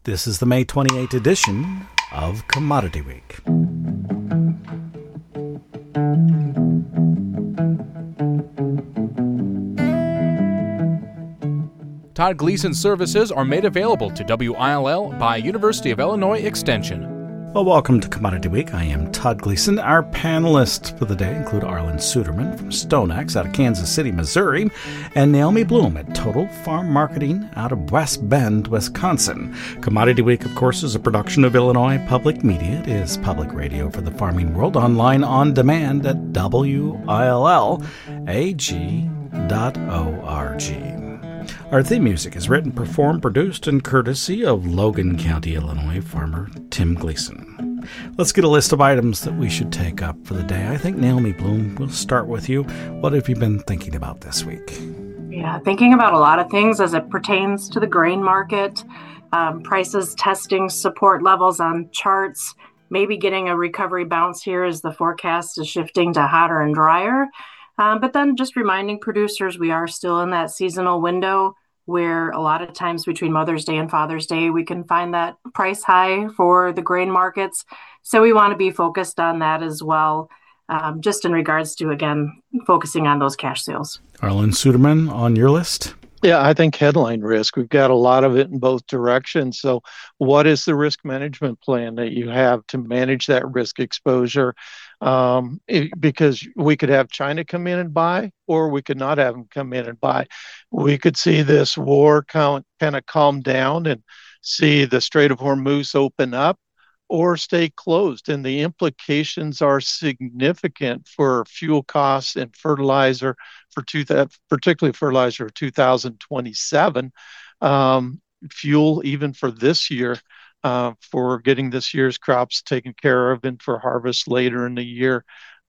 This is the May 28th edition of Commodity Week. Todd Gleason services are made available to WILL by University of Illinois Extension. Well, welcome to Commodity Week. I am Todd Gleason. Our panelists for the day include Arlen Suderman from StoneX out of Kansas City, Missouri, and Naomi Bloom at Total Farm Marketing out of West Bend, Wisconsin. Commodity Week, of course, is a production of Illinois Public Media. It is public radio for the farming world, online on demand at WILLAG.org. Our theme music is written, performed, produced, and courtesy of Logan County, Illinois farmer Tim Gleason. Let's get a list of items that we should take up for the day. I think, Naomi Bloom, we'll start with you. What have you been thinking about this week? Yeah, thinking about a lot of things as it pertains to the grain market, prices testing support levels on charts, maybe getting a recovery bounce here as the forecast is shifting to hotter and drier. But then just reminding producers we are still in that seasonal window where a lot of times between Mother's Day and Father's Day, we can find that price high for the grain markets. So we want to be focused on that as well, just in regards to, again, focusing on those cash sales. Arlen Suderman on your list? Yeah, I think headline risk. We've got a lot of it in both directions. So what is the risk management plan that you have to manage that risk exposure? Because we could have China come in and buy, or we could not have them come in and buy. We could see this war kind of calm down and see the Strait of Hormuz open up or stay closed. And the implications are significant for fuel costs and fertilizer particularly fertilizer of 2027, fuel even for this year, for getting this year's crops taken care of and for harvest later in the year.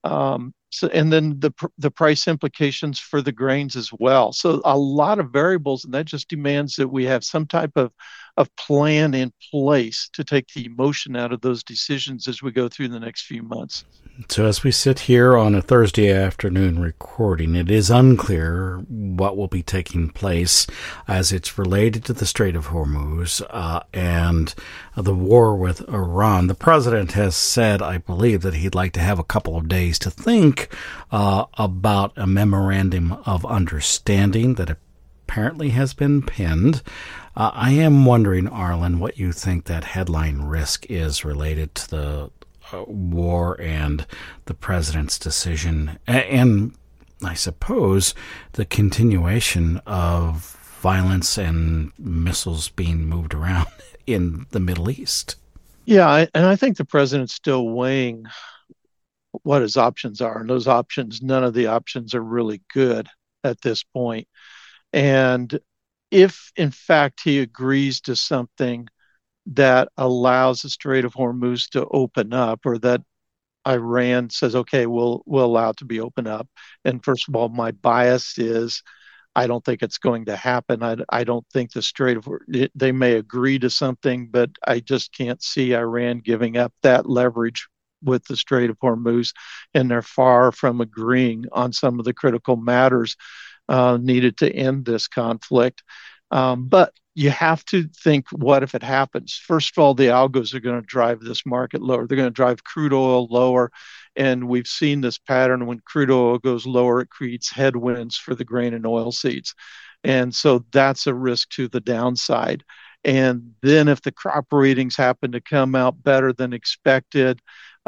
And then the price implications for the grains as well. So a lot of variables, and that just demands that we have some type of plan in place to take the emotion out of those decisions as we go through the next few months. So as we sit here on a Thursday afternoon recording, it is unclear what will be taking place as it's related to the Strait of Hormuz and the war with Iran. The president has said, I believe, that he'd like to have a couple of days to think about a memorandum of understanding that apparently has been penned. I am wondering, Arlen, what you think that headline risk is related to the war and the president's decision, and I suppose the continuation of violence and missiles being moved around in the Middle East. Yeah, and I think the president's still weighing what his options are, and those options, none of the options are really good at this point. And if, in fact, he agrees to something that allows the Strait of Hormuz to open up, or that Iran says, okay, we'll allow it to be open up. And first of all, my bias is I don't think it's going to happen. I don't think the Strait of Hormuz, they may agree to something, but I just can't see Iran giving up that leverage with the Strait of Hormuz. And they're far from agreeing on some of the critical matters needed to end this conflict. But you have to think, what if it happens? First of all, the algos are going to drive this market lower. They're going to drive crude oil lower. And we've seen this pattern. When crude oil goes lower, it creates headwinds for the grain and oil seeds. And so that's a risk to the downside. And then if the crop ratings happen to come out better than expected,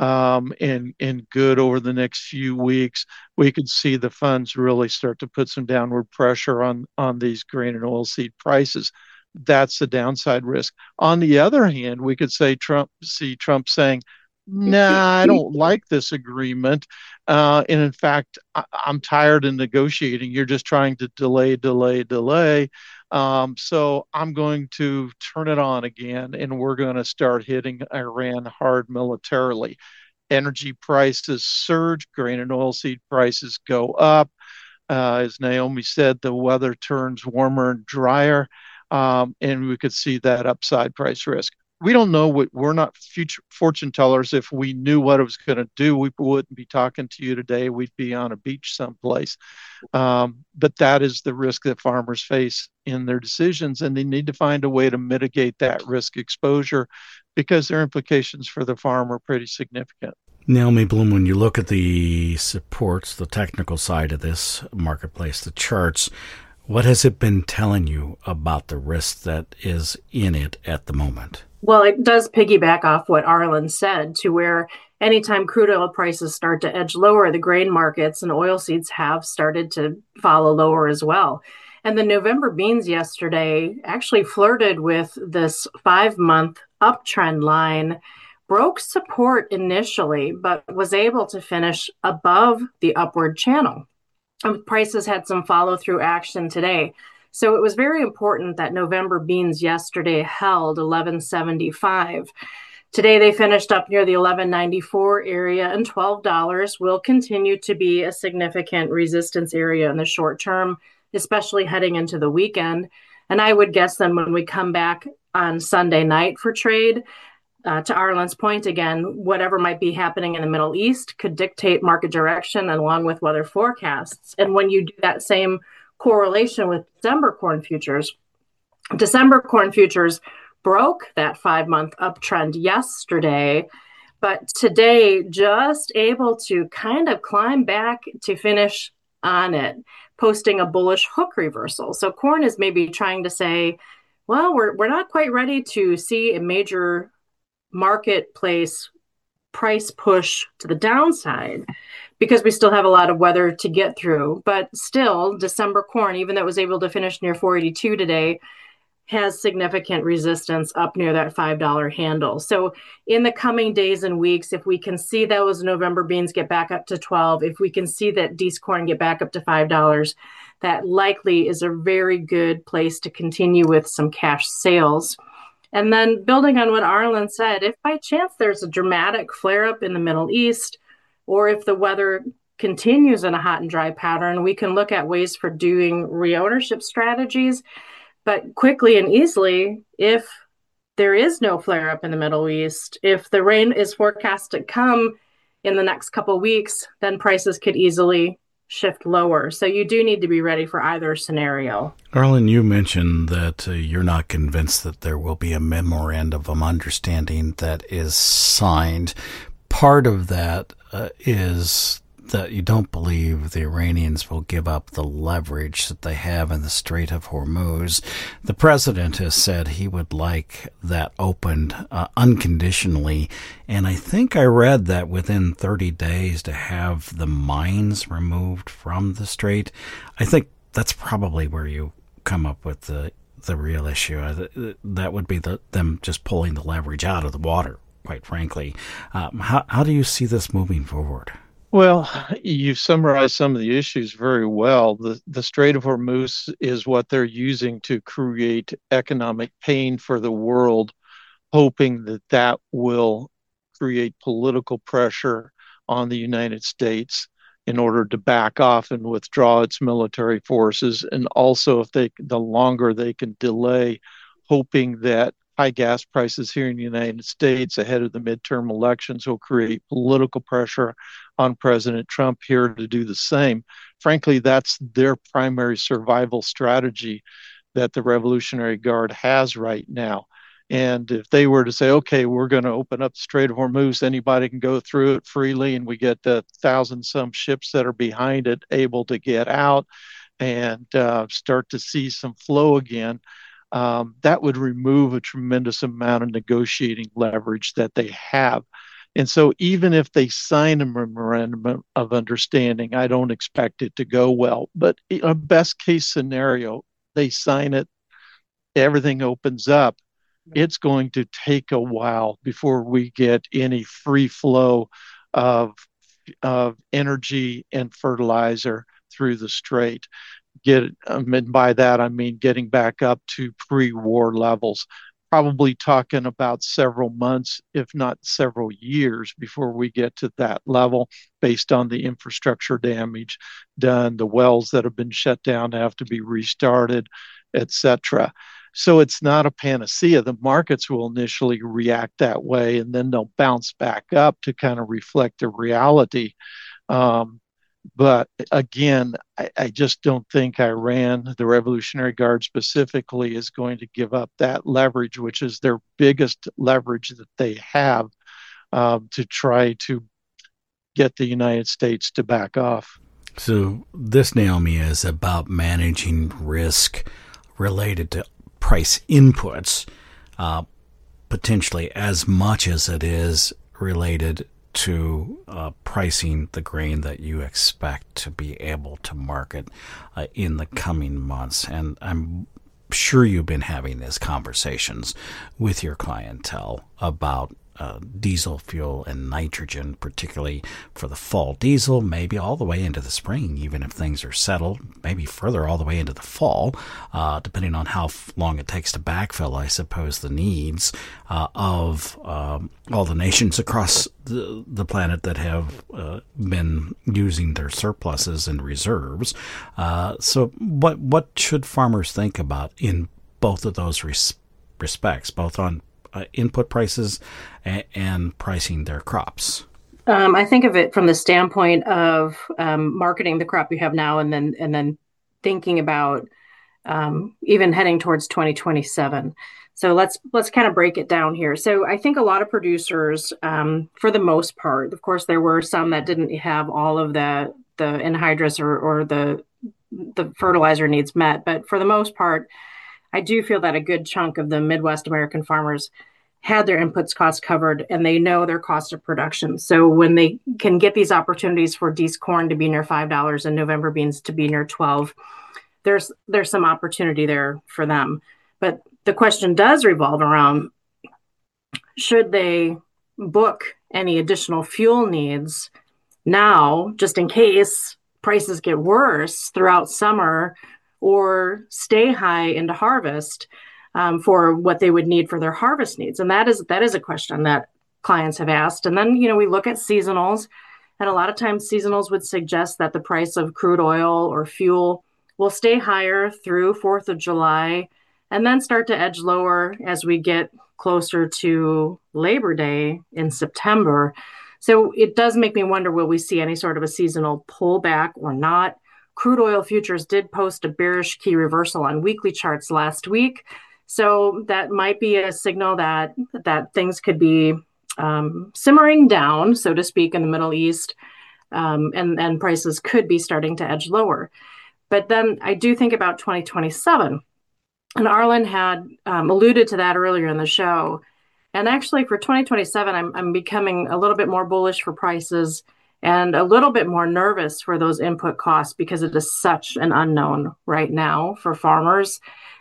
and good over the next few weeks, we could see the funds really start to put some downward pressure on these grain and oilseed prices. That's the downside risk. On the other hand, we could Trump saying, nah, I don't like this agreement. And in fact, I'm tired of negotiating. You're just trying to delay. So I'm going to turn it on again, and we're going to start hitting Iran hard militarily. Energy prices surge, grain and oilseed prices go up. As Naomi said, the weather turns warmer and drier, and we could see that upside price risk. we don't know what, we're not future fortune tellers. If we knew what it was going to do, we wouldn't be talking to you today. We'd be on a beach someplace. But that is the risk that farmers face in their decisions, and they need to find a way to mitigate that risk exposure because their implications for the farm are pretty significant. Naomi Blohm, when you look at the supports, the technical side of this marketplace, the charts, what has it been telling you about the risk that is in it at the moment? Well, it does piggyback off what Arlen said, to where anytime crude oil prices start to edge lower, the grain markets and oilseeds have started to follow lower as well. And the November beans yesterday actually flirted with this 5-month uptrend line, broke support initially, but was able to finish above the upward channel. And prices had some follow-through action today. So it was very important that November beans yesterday held 11.75. Today they finished up near the 11.94 area, and $12 will continue to be a significant resistance area in the short term, especially heading into the weekend. And I would guess then when we come back on Sunday night for trade, to Arlen's point again, whatever might be happening in the Middle East could dictate market direction along with weather forecasts. And when you do that same correlation with December corn futures broke that 5-month uptrend yesterday, but today just able to kind of climb back to finish on it, posting a bullish hook reversal. So corn is maybe trying to say, well, we're not quite ready to see a major marketplace price push to the downside because we still have a lot of weather to get through. But still, December corn, even though it was able to finish near 482 today, has significant resistance up near that $5 handle. So in the coming days and weeks, if we can see those November beans get back up to 12, if we can see that Dees corn get back up to $5, that likely is a very good place to continue with some cash sales. And then building on what Arlen said, if by chance there's a dramatic flare-up in the Middle East, or if the weather continues in a hot and dry pattern, we can look at ways for doing reownership strategies. But quickly and easily, if there is no flare-up in the Middle East, if the rain is forecast to come in the next couple of weeks, then prices could easily shift lower. So you do need to be ready for either scenario. Arlen, you mentioned that you're not convinced that there will be a memorandum of understanding that is signed. Part of that is that you don't believe the Iranians will give up the leverage that they have in the Strait of Hormuz. The president has said he would like that opened unconditionally, and I think I read that within 30 days to have the mines removed from the strait. I think that's probably where you come up with the real issue. That would be them just pulling the leverage out of the water, quite frankly. How do you see this moving forward? Well, you've summarized some of the issues very well. The Strait of Hormuz is what they're using to create economic pain for the world, hoping that that will create political pressure on the United States in order to back off and withdraw its military forces. And also, if the longer they can delay, hoping that high gas prices here in the United States ahead of the midterm elections will create political pressure on President Trump here to do the same. Frankly, that's their primary survival strategy that the Revolutionary Guard has right now. And if they were to say, okay, we're going to open up the Strait of Hormuz, anybody can go through it freely, and we get 1,000-some ships that are behind it able to get out and start to see some flow again, that would remove a tremendous amount of negotiating leverage that they have. And so even if they sign a memorandum of understanding, I don't expect it to go well. But in a best case scenario, they sign it, everything opens up. It's going to take a while before we get any free flow of energy and fertilizer through the strait. And by that, I mean getting back up to pre-war levels. Probably talking about several months, if not several years, before we get to that level based on the infrastructure damage done, the wells that have been shut down have to be restarted, etc. So it's not a panacea. The markets will initially react that way, and then they'll bounce back up to kind of reflect the reality. But again, I just don't think Iran, the Revolutionary Guard specifically, is going to give up that leverage, which is their biggest leverage that they have, to try to get the United States to back off. So this, Naomi, is about managing risk related to price inputs, potentially as much as it is related to pricing the grain that you expect to be able to market in the coming months. And I'm sure you've been having these conversations with your clientele about diesel fuel and nitrogen, particularly for the fall diesel, maybe all the way into the spring, even if things are settled, maybe further all the way into the fall, depending on how long it takes to backfill, I suppose, the needs of all the nations across the planet that have been using their surpluses and reserves. So what should farmers think about in both of those respects, both on input prices and pricing their crops? I think of it from the standpoint of marketing the crop you have now, and then thinking about even heading towards 2027. So let's kind of break it down here. So I think a lot of producers, for the most part, of course, there were some that didn't have all of the anhydrous or the fertilizer needs met, but for the most part, I do feel that a good chunk of the Midwest American farmers had their inputs costs covered, and they know their cost of production. So when they can get these opportunities for Dees corn to be near $5 and November beans to be near 12, there's some opportunity there for them. But the question does revolve around, should they book any additional fuel needs now, just in case prices get worse throughout summer, or stay high into harvest for what they would need for their harvest needs? And that is a question that clients have asked. And then, we look at seasonals, and a lot of times seasonals would suggest that the price of crude oil or fuel will stay higher through 4th of July and then start to edge lower as we get closer to Labor Day in September. So it does make me wonder, will we see any sort of a seasonal pullback or not? Crude oil futures did post a bearish key reversal on weekly charts last week. So that might be a signal that things could be simmering down, so to speak, in the Middle East, and prices could be starting to edge lower. But then I do think about 2027. And Arlen had alluded to that earlier in the show. And actually for 2027, I'm becoming a little bit more bullish for prices and a little bit more nervous for those input costs, because it is such an unknown right now for farmers,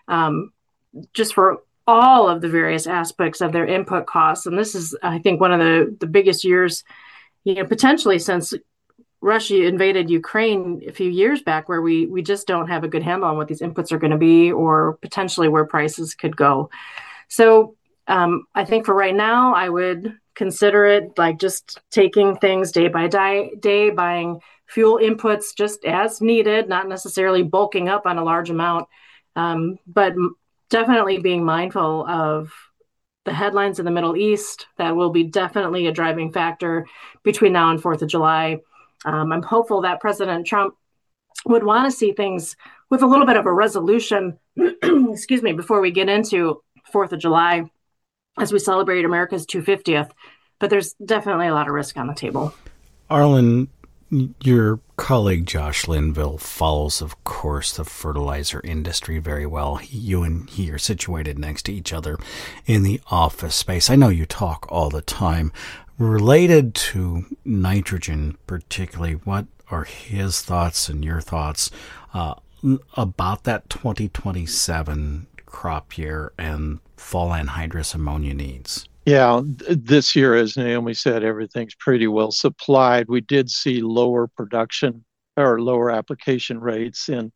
just for all of the various aspects of their input costs. And this is, I think, one of the biggest years, potentially since Russia invaded Ukraine a few years back, where we just don't have a good handle on what these inputs are going to be, or potentially where prices could go. So I think for right now, I would consider it like just taking things day by day, buying fuel inputs just as needed, not necessarily bulking up on a large amount, but definitely being mindful of the headlines in the Middle East. That will be definitely a driving factor between now and 4th of July. I'm hopeful that President Trump would want to see things with a little bit of a resolution, excuse me, before we get into 4th of July, as we celebrate America's 250th. But there's definitely a lot of risk on the table. Arlen, your colleague Josh Linville follows, of course, the fertilizer industry very well. You and he are situated next to each other in the office space. I know you talk all the time. Related to nitrogen particularly, what are his thoughts and your thoughts about that 2027 crop year and fall anhydrous ammonia needs? Yeah, this year, as Naomi said, everything's pretty well supplied. We did see lower production or lower application rates in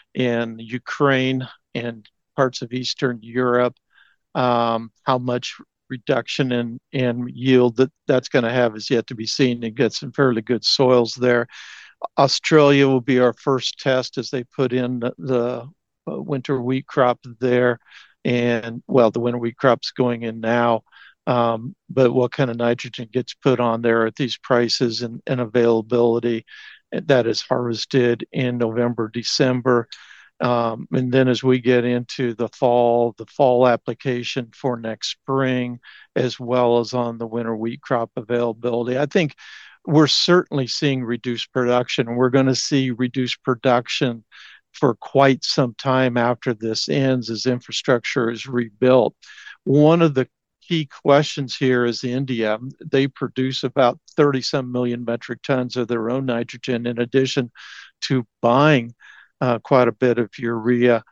Ukraine and parts of Eastern Europe. How much reduction in yield that's going to have is yet to be seen. And get some fairly good soils there. Australia will be our first test as they put in the winter wheat crop there. And well, the winter wheat crop's going in now, but what kind of nitrogen gets put on there at these prices and availability that is harvested in November, December. And then as we get into the fall application for next spring, as well as on the winter wheat crop availability, I think we're certainly seeing reduced production. We're going to see reduced production for quite some time after this ends as infrastructure is rebuilt. One of the key questions here is India. They produce about 30-some million metric tons of their own nitrogen in addition to buying quite a bit of urea.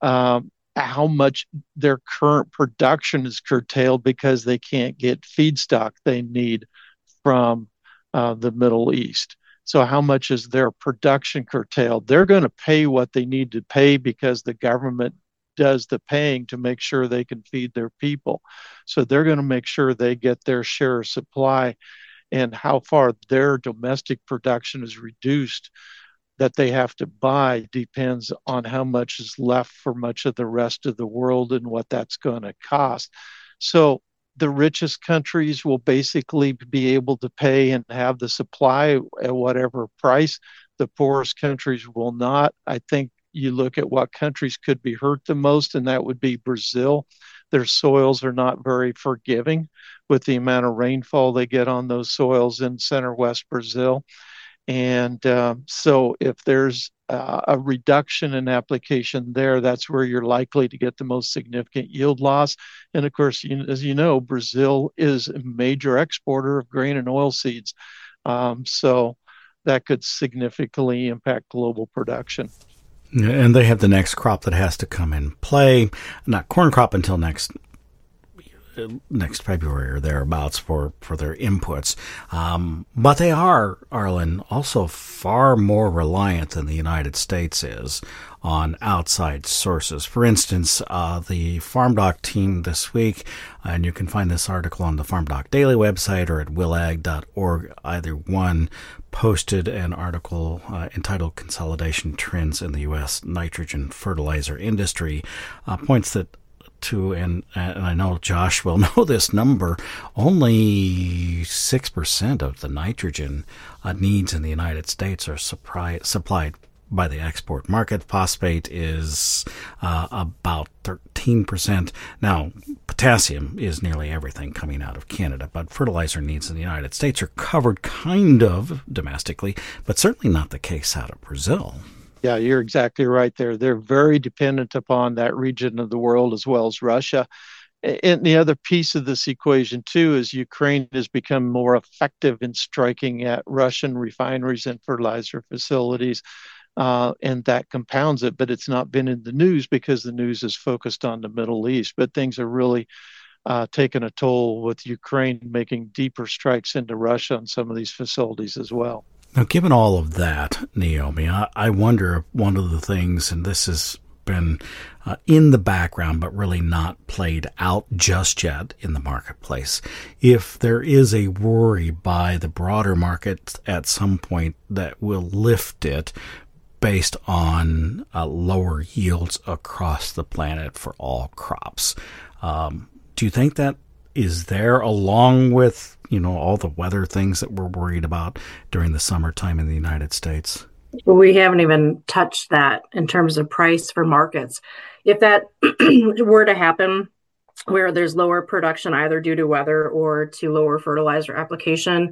How much their current production is curtailed because they can't get feedstock they need from the Middle East. So how much is their production curtailed? They're going to pay what they need to pay because the government does the paying to make sure they can feed their people. So they're going to make sure they get their share of supply, and how far their domestic production is reduced that they have to buy depends on how much is left for much of the rest of the world and what that's going to cost. So the richest countries will basically be able to pay and have the supply at whatever price. The poorest countries will not. I think you look at what countries could be hurt the most, and that would be Brazil. Their soils are not very forgiving with the amount of rainfall they get on those soils in center west Brazil. And so if there's a reduction in application there, that's where you're likely to get the most significant yield loss. And of course, as you know, Brazil is a major exporter of grain and oilseeds. So that could significantly impact global production. And they have the next crop that has to come in play, not corn crop until next February or thereabouts for their inputs. But they are, Arlen, also far more reliant than the United States is on outside sources. For instance, the FarmDoc team this week, and you can find this article on the FarmDoc Daily website or at willag.org, either one, posted an article entitled Consolidation Trends in the U.S. Nitrogen Fertilizer Industry, points that to, and I know Josh will know this number, only 6% of the nitrogen needs in the United States are supplied by the export market. Phosphate is about 13%. Now, potassium is nearly everything coming out of Canada, but fertilizer needs in the United States are covered kind of domestically, but certainly not the case out of Brazil. Yeah, you're exactly right there. They're very dependent upon that region of the world as well as Russia. And the other piece of this equation, too, is Ukraine has become more effective in striking at Russian refineries and fertilizer facilities, and that compounds it. But it's not been in the news because the news is focused on the Middle East. But things are really taking a toll with Ukraine making deeper strikes into Russia on some of these facilities as well. Now, given all of that, Naomi, I wonder if one of the things, and this has been in the background but really not played out just yet in the marketplace, if there is a worry by the broader market at some point that will lift it based on lower yields across the planet for all crops. Do you think that is there, along with, all the weather things that we're worried about during the summertime in the United States? Well, we haven't even touched that in terms of price for markets. If that were to happen, where there's lower production either due to weather or to lower fertilizer application,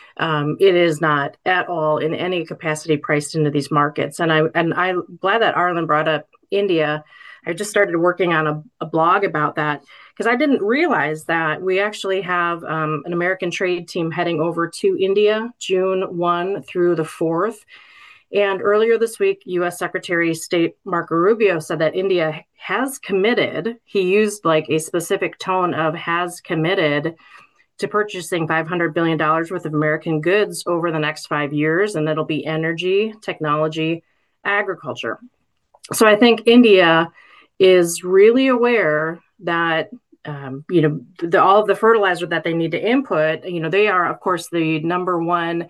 it is not at all in any capacity priced into these markets. And I'm glad that Arlen brought up India. I just started working on a blog about that because I didn't realize that we actually have an American trade team heading over to India June 1 through the 4th. And earlier this week, U.S. Secretary of State Marco Rubio said that India has committed, he used like a specific tone of has committed to purchasing $500 billion worth of American goods over the next 5 years, and that'll be energy, technology, agriculture. So I think India is really aware that, all of the fertilizer that they need to input, they are, of course, the number one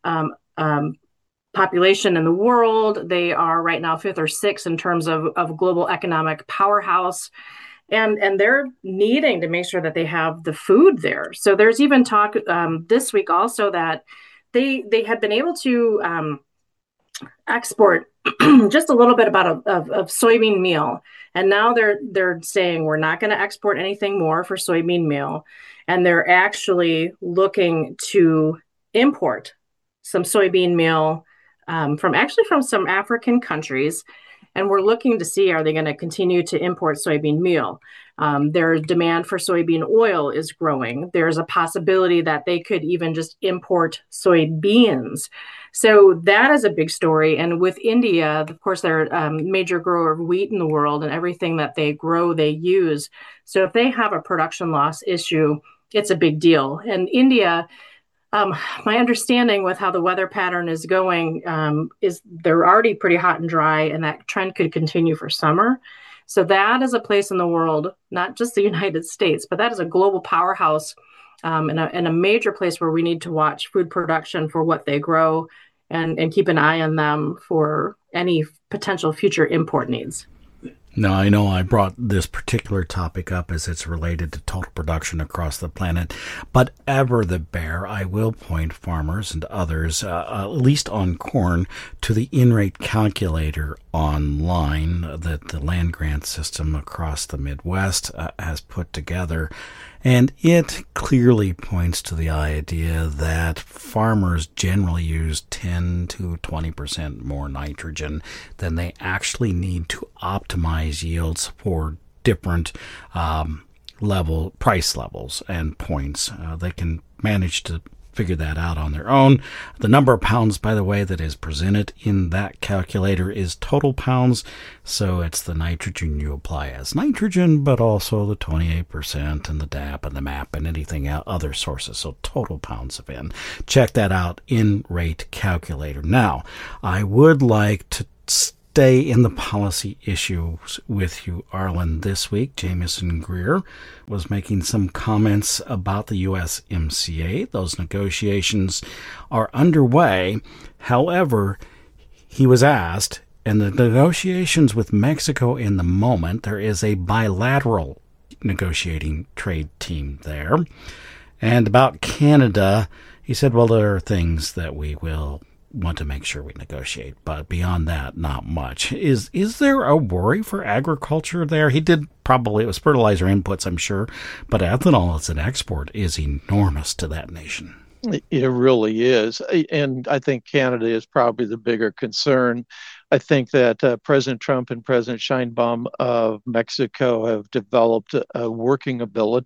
population in the world. They are right now 5th or 6th in terms of global economic powerhouse. and they're needing to make sure that they have the food there. So there's even talk this week also that they had been able to export just a little bit about of soybean meal, and now they're saying we're not going to export anything more for soybean meal, and they're actually looking to import some soybean meal from some African countries, and we're looking to see, are they going to continue to import soybean meal? Their demand for soybean oil is growing. There's a possibility that they could even just import soybeans. So that is a big story. And with India, of course, they're a major grower of wheat in the world, and everything that they grow, they use. So if they have a production loss issue, it's a big deal. And India, my understanding with how the weather pattern is going is they're already pretty hot and dry, and that trend could continue for summer. So that is a place in the world, not just the United States, but that is a global powerhouse and a major place where we need to watch food production for what they grow and keep an eye on them for any potential future import needs. Now, I know I brought this particular topic up as it's related to total production across the planet, but ever the bear, I will point farmers and others, at least on corn, to the in-rate calculator online that the land grant system across the Midwest has put together. And it clearly points to the idea that farmers generally use 10 to 20% more nitrogen than they actually need to optimize yields for different price levels and points. They can manage to figure that out on their own. The number of pounds, by the way, that is presented in that calculator is total pounds, so it's the nitrogen you apply as nitrogen, but also the 28% and the DAP and the MAP and anything other sources, so total pounds of N. Check that out, in-rate calculator. Now, I would like to stay in the policy issues with you, Arlan. This week, Jamieson Greer was making some comments about the USMCA. Those negotiations are underway. However, he was asked, in the negotiations with Mexico in the moment, there is a bilateral negotiating trade team there. And about Canada, he said, well, there are things that we will want to make sure we negotiate, but beyond that, not much. Is there a worry for agriculture there? He did probably, it was fertilizer inputs, I'm sure, but ethanol as an export is enormous to that nation. It really is. And I think Canada is probably the bigger concern. I think that President Trump and President Sheinbaum of Mexico have developed a working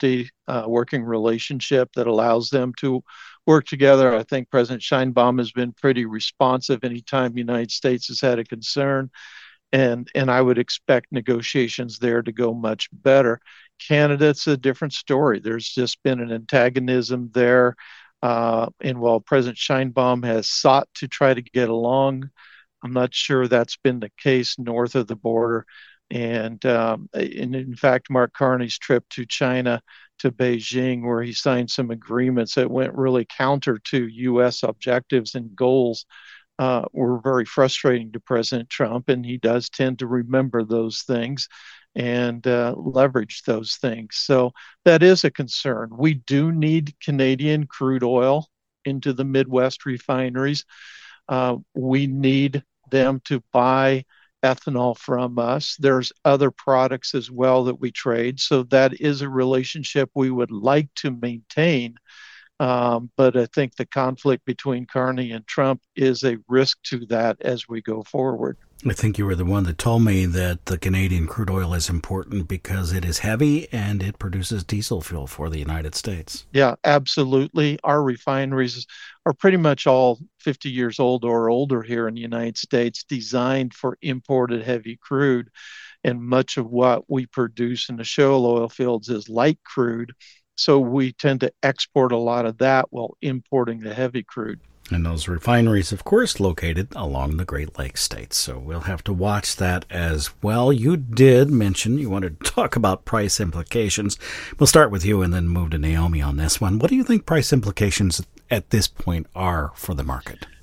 relationship that allows them to work together. I think President Sheinbaum has been pretty responsive anytime the United States has had a concern. And I would expect negotiations there to go much better. Canada, it's a different story. There's just been an antagonism there. And while President Sheinbaum has sought to try to get along, I'm not sure that's been the case north of the border. And in fact, Mark Carney's trip to China, to Beijing, where he signed some agreements that went really counter to U.S. objectives and goals, were very frustrating to President Trump. And he does tend to remember those things and leverage those things. So that is a concern. We do need Canadian crude oil into the Midwest refineries. We need them to buy ethanol from us. There's other products as well that we trade. So that is a relationship we would like to maintain. But I think the conflict between Carney and Trump is a risk to that as we go forward. I think you were the one that told me that the Canadian crude oil is important because it is heavy and it produces diesel fuel for the United States. Yeah, absolutely. Our refineries are pretty much all 50 years old or older here in the United States, designed for imported heavy crude. And much of what we produce in the shale oil fields is light crude. So we tend to export a lot of that while importing the heavy crude. And those refineries, of course, located along the Great Lakes states. So we'll have to watch that as well. You did mention you wanted to talk about price implications. We'll start with you and then move to Naomi on this one. What do you think price implications at this point are for the market?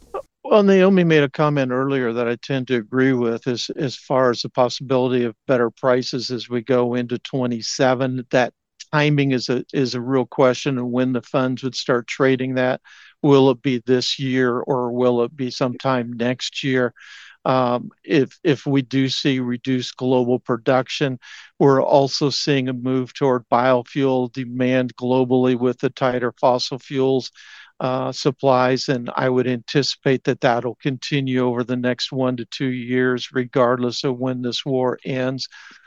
Well, Naomi made a comment earlier that I tend to agree with as far as the possibility of better prices as we go into 27. That timing is a real question, and when the funds would start trading that. Will it be this year or will it be sometime next year? If we do see reduced global production, we're also seeing a move toward biofuel demand globally with the tighter fossil fuels supplies, and I would anticipate that that'll continue over the next 1 to 2 years, regardless of when this war ends.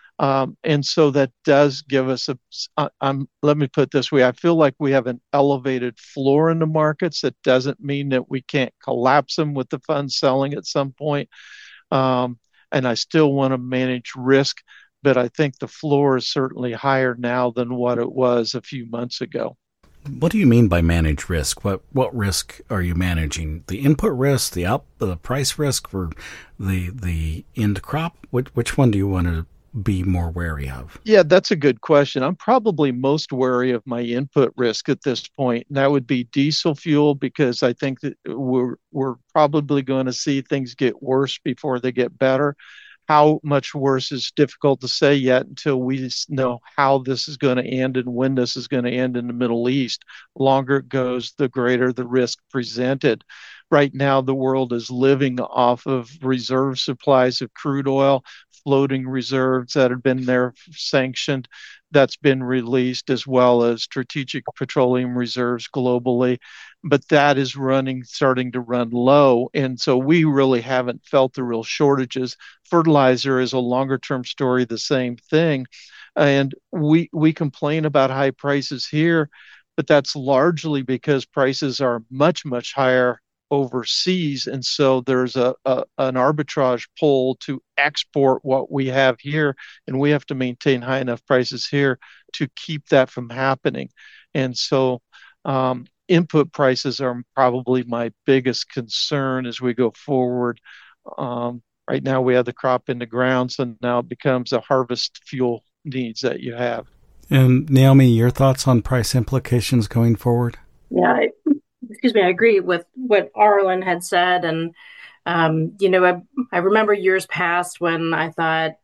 And so that does give us let me put it this way. I feel like we have an elevated floor in the markets. That doesn't mean that we can't collapse them with the funds selling at some point. And I still want to manage risk, but I think the floor is certainly higher now than what it was a few months ago. What do you mean by manage risk? What risk are you managing? The input risk, the price risk for the end crop? Which one do you want to be more wary of? Yeah, that's a good question. I'm probably most wary of my input risk at this point, and that would be diesel fuel, because I think that we're probably going to see things get worse before they get better. How much worse is difficult to say yet until we know how this is going to end and when this is going to end in the Middle East. The longer it goes, the greater the risk presented. Right now, the world is living off of reserve supplies of crude oil, floating reserves that have been there sanctioned, that's been released, as well as strategic petroleum reserves globally. But that is starting to run low. And so we really haven't felt the real shortages. Fertilizer is a longer term story, the same thing. And we complain about high prices here, but that's largely because prices are much, much higher overseas. And so there's an arbitrage pull to export what we have here, and we have to maintain high enough prices here to keep that from happening. And so input prices are probably my biggest concern as we go forward. Right now we have the crop in the ground, so now it becomes a harvest fuel needs that you have. And Naomi, your thoughts on price implications going forward? Yeah, I agree with what Arlen had said. And, I remember years past when I thought,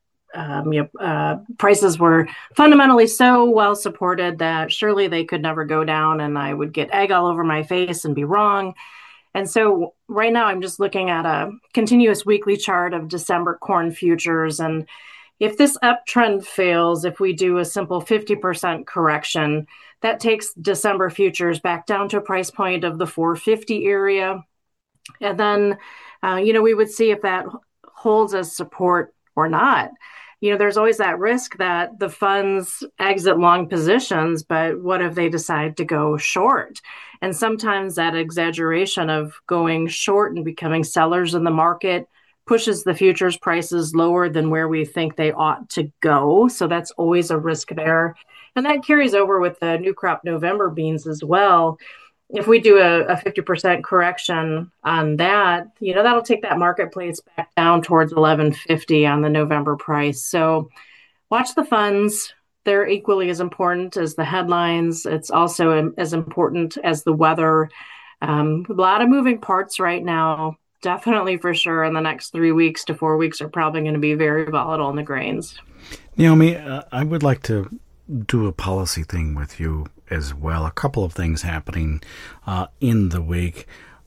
prices were fundamentally so well supported that surely they could never go down, and I would get egg all over my face and be wrong. And so right now I'm just looking at a continuous weekly chart of December corn futures. And if this uptrend fails, if we do a simple 50% correction, that takes December futures back down to a price point of the 450 area. And then, we would see if that holds as support or not. There's always that risk that the funds exit long positions, but what if they decide to go short? And sometimes that exaggeration of going short and becoming sellers in the market pushes the futures prices lower than where we think they ought to go. So that's always a risk there. And that carries over with the new crop November beans as well. If we do a 50% correction on that, that'll take that marketplace back down towards 1150 on the November price. So watch the funds. They're equally as important as the headlines. It's also as important as the weather. A lot of moving parts right now. Definitely for sure in the next 3 weeks to 4 weeks are probably going to be very volatile in the grains. Naomi, I would like to do a policy thing with you as well. A couple of things happening in the week.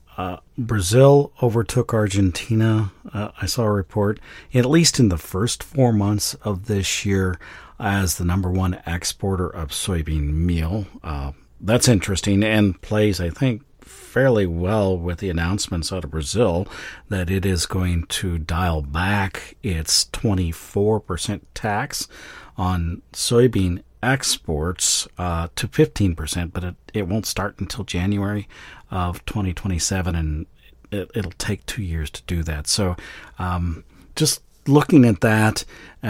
Brazil overtook Argentina. I saw a report, at least in the first 4 months of this year, as the number one exporter of soybean meal. That's interesting and plays, I think, fairly well with the announcements out of Brazil that it is going to dial back its 24% tax on soybean exports to 15%, but it won't start until January of 2027, and it'll take 2 years to do that. So just looking at that,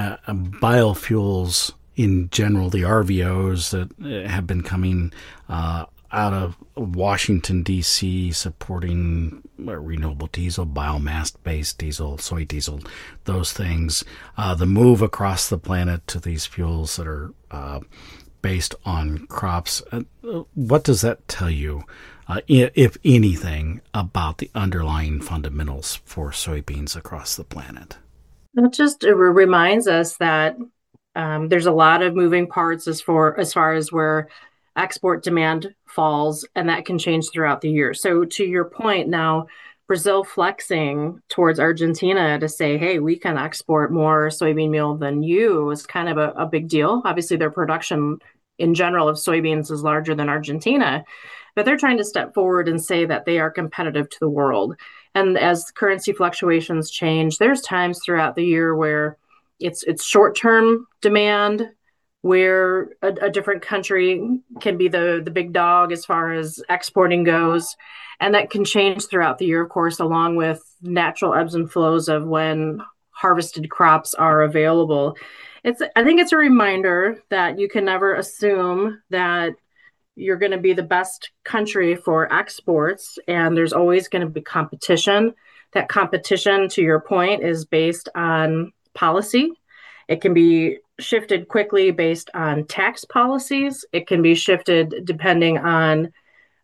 biofuels in general, the RVOs that have been coming out of Washington, D.C., supporting renewable diesel, biomass-based diesel, soy diesel, those things. The move across the planet to these fuels that are based on crops. What does that tell you, if anything, about the underlying fundamentals for soybeans across the planet? It reminds us that there's a lot of moving parts as far as where export demand falls, and that can change throughout the year. So to your point now, Brazil flexing towards Argentina to say, hey, we can export more soybean meal than you is kind of a big deal. Obviously, their production in general of soybeans is larger than Argentina, but they're trying to step forward and say that they are competitive to the world. And as currency fluctuations change, there's times throughout the year where it's short-term demand, where a different country can be the big dog as far as exporting goes. And that can change throughout the year, of course, along with natural ebbs and flows of when harvested crops are available. I think it's a reminder that you can never assume that you're going to be the best country for exports, and there's always going to be competition. That competition, to your point, is based on policy. It can be shifted quickly based on tax policies. It can be shifted depending on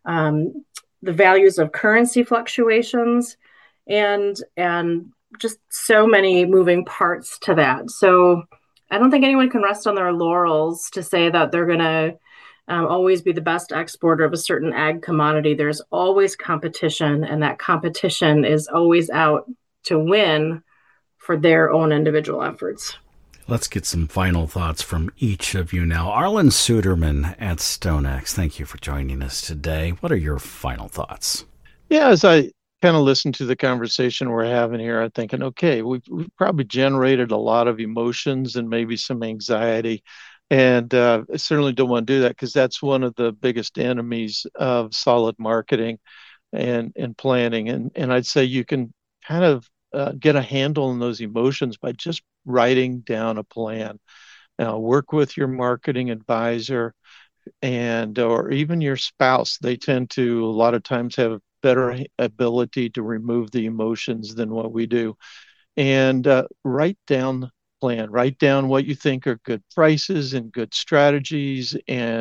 the values of currency fluctuations, and just so many moving parts to that. So I don't think anyone can rest on their laurels to say that they're going to always be the best exporter of a certain ag commodity. There's always competition, and that competition is always out to win for their own individual efforts. Let's get some final thoughts from each of you now. Arlan Suderman at StoneX, thank you for joining us today. What are your final thoughts? Yeah, as I kind of listen to the conversation we're having here, I'm thinking, okay, we've probably generated a lot of emotions and maybe some anxiety. And I certainly don't want to do that, because that's one of the biggest enemies of solid marketing and planning. And I'd say you can kind of get a handle on those emotions by just writing down a plan. Now, work with your marketing advisor or even your spouse. They tend to a lot of times have better ability to remove the emotions than what we do. And write down the plan. Write down what you think are good prices and good strategies,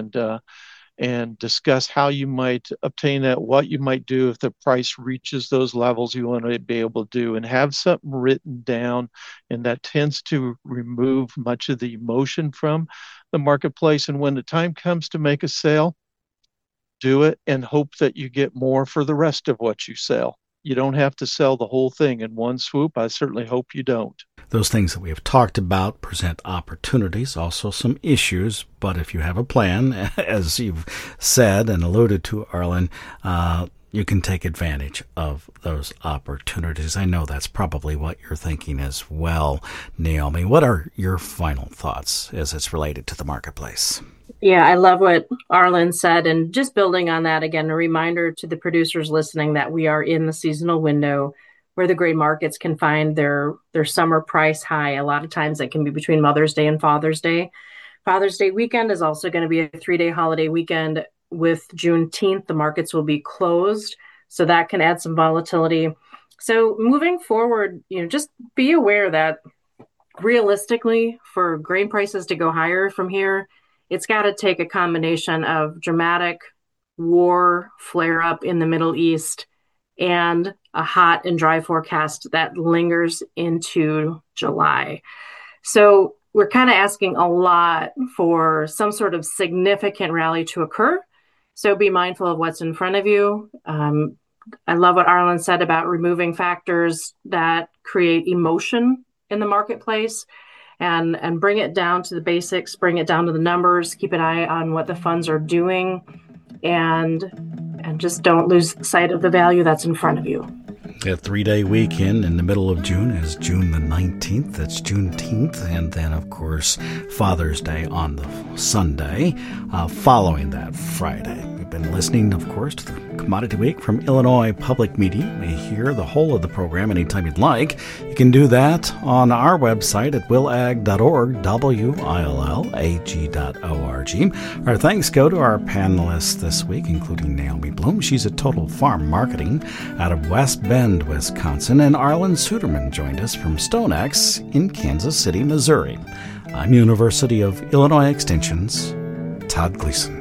and discuss how you might obtain that, what you might do if the price reaches those levels you want to be able to do, and have something written down. And that tends to remove much of the emotion from the marketplace. And when the time comes to make a sale, do it and hope that you get more for the rest of what you sell. You don't have to sell the whole thing in one swoop. I certainly hope you don't. Those things that we have talked about present opportunities, also some issues. But if you have a plan, as you've said and alluded to, Arlan, you can take advantage of those opportunities. I know that's probably what you're thinking as well. Naomi, what are your final thoughts as it's related to the marketplace? Yeah, I love what Arlan said. And just building on that, again, a reminder to the producers listening that we are in the seasonal window where the grain markets can find their summer price high. A lot of times that can be between Mother's Day and Father's Day. Father's Day weekend is also going to be a 3-day holiday weekend. With Juneteenth, the markets will be closed, so that can add some volatility. So moving forward, just be aware that realistically, for grain prices to go higher from here, it's got to take a combination of dramatic war flare-up in the Middle East and a hot and dry forecast that lingers into July. So we're kind of asking a lot for some sort of significant rally to occur. So be mindful of what's in front of you. I love what Arlan said about removing factors that create emotion in the marketplace and bring it down to the basics, bring it down to the numbers, keep an eye on what the funds are doing, and just don't lose sight of the value that's in front of you. A 3-day weekend in the middle of June is June the 19th. That's Juneteenth. And then, of course, Father's Day on the Sunday following that Friday. We've been listening, of course, to the Commodity Week from Illinois Public Media. You may hear the whole of the program anytime you'd like. You can do that on our website at willag.org, willag.org. Our thanks go to our panelists this week, including Naomi Bloom. She's at Total Farm Marketing out of West Bend, Wisconsin. And Arlan Suderman joined us from StoneX in Kansas City, Missouri. I'm University of Illinois Extension's Todd Gleason.